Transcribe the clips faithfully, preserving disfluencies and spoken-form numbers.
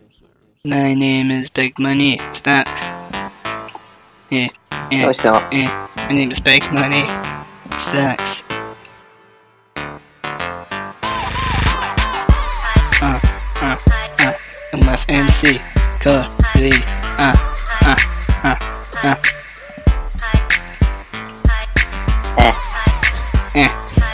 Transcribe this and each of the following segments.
My name is Big Money. Stacks. Yeah, yeah, No, it's not. yeah. My name is Big Money. Stacks. Uh, uh, uh. I'm with M C. Cody. Uh, uh, uh, uh. Eh. Eh.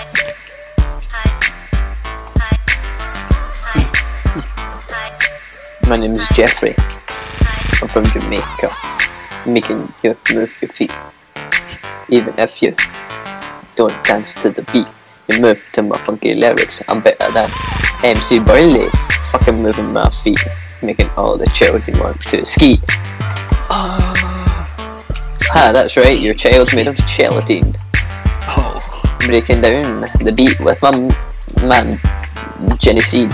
My name is Jeffrey. I'm from Jamaica. Making you move your feet. Even if you don't dance to the beat, you move to my funky lyrics. I'm better than M C Burley. Fucking moving my feet, making all the children want to ski. Oh. Ha, that's right, your child's made of gelatin. Oh. Breaking down the beat with my m man, Jenny Seed.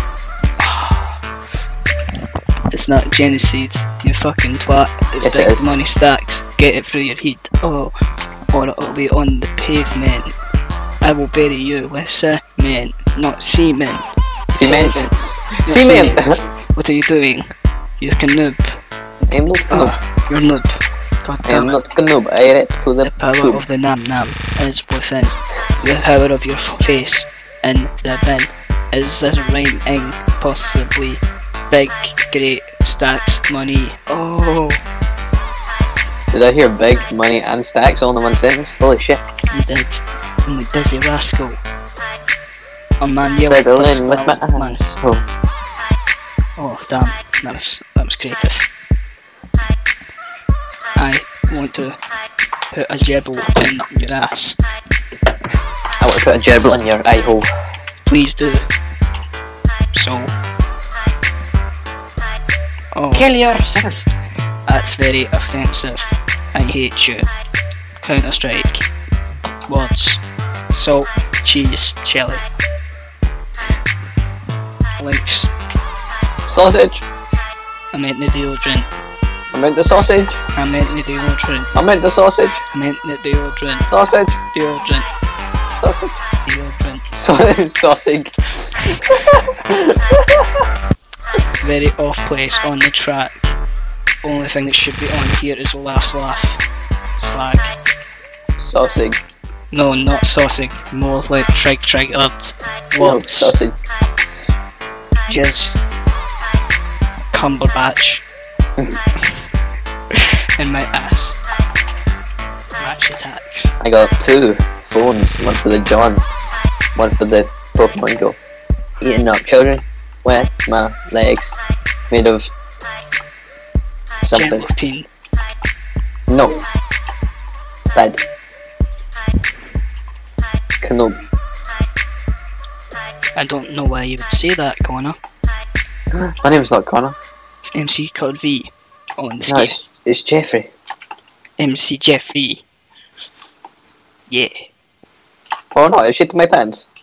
It's not genocide, you fucking twat. It's Yes, Big it is. Money. Stacks. Get it through your head. Oh, or it'll be on the pavement. I will bury you with cement, not cement. Cement. Not Cement. What are you doing? You can noob. I'm not Canoob. Oh, you're noob. God damn I'm it. not Canoob. I rap to the The power tube. of the nam nam is within. The power of your face in the bin. Is this rhyming? Possibly. Big, great, stacks, money. Oh, Did I hear big, money and stacks all in one sentence? Holy shit. you did. I'm a dizzy rascal. A man yelling. Fiddling with my hands. Oh. Oh, damn. That was, that was creative. I want to put a gerbil in your ass. I want to put a gerbil in your eye hole. Please do. So. Oh, Kill yourself. that's very offensive. I hate you. Counter Strike. Words. Salt, cheese, chili. Links. Sausage. I meant the deodorant. I meant the sausage. I meant the deodorant. I meant the sausage. I meant the deodorant. Sausage. Deodorant. Sausage. Deodorant. Sausage. Sausage. Very off place on the track. Only thing that should be on here is last laugh. Slag. Sausage. No, not sausage. More like trig triggered. No, Words. sausage. Cheers. Cumberbatch. In my ass. Match attacks. I got two phones. One for the John. One for the Pokemon Go. Eating up children with my legs made of something. Gelatin. No. Bad. Canoob. I don't know why you would say that, Connor. My name's not Connor. It's M C called V on the No, it's, it's Jeffrey. M C Jeffrey. Yeah. Oh no, I shit my pants.